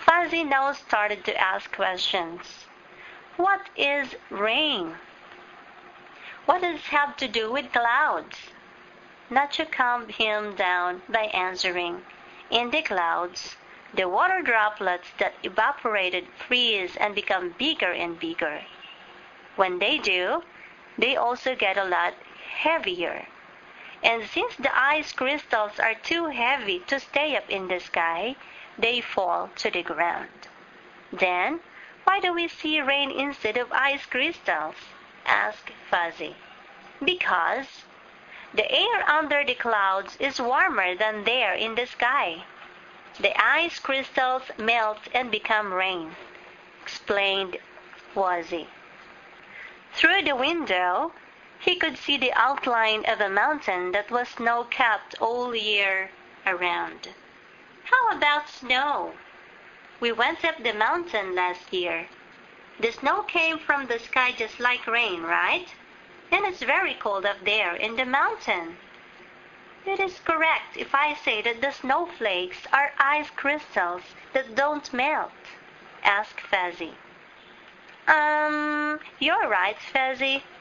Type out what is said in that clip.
Fuzzy now started to ask questions. What is rain? What does it have to do with clouds? Nacho calmed him down by answering, in the clouds, the water droplets that evaporated freeze and become bigger and bigger. When they do, they also get a lot heavier. And since the ice crystals are too heavy to stay up in the sky, they fall to the ground. Then, why do we see rain instead of ice crystals? Asked Fuzzy. Because the air under the clouds is warmer than there in the sky. The ice crystals melt and become rain, explained Fuzzy. Through the window, he could see the outline of a mountain that was snow-capped all year around. How about snow? We went up the mountain last year. The snow came from the sky just like rain, right? And it's very cold up there in the mountain. It is correct if I say that the snowflakes are ice crystals that don't melt, asked Fuzzy. You're right, Fuzzy,